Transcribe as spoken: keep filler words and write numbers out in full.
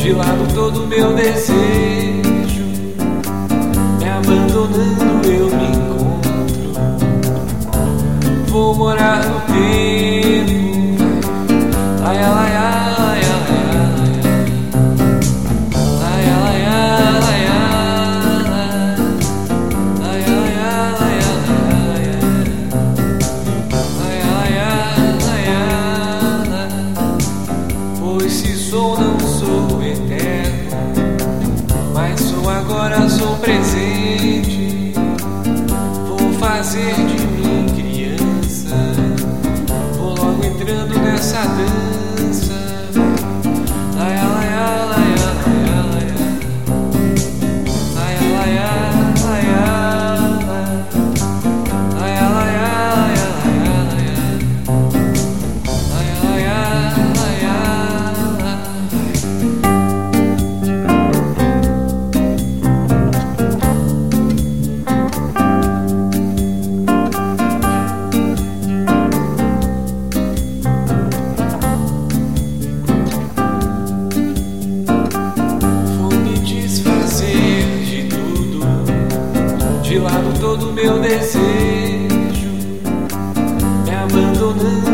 de lado todo meu desejo, me abandonando eu me encontro. Vou morar no tempo, ai, ai, ai, ai, ai, ai, ai, ai, ai, pois se sou, não sou eterno, mas sou agora, sou presente. Vou fazer de mim criança, vou logo entrando nessa dança. Ai, ai, ai, ai, ai, ai, ai, ai, ai, ai, ai, de lado todo meu desejo, me abandonando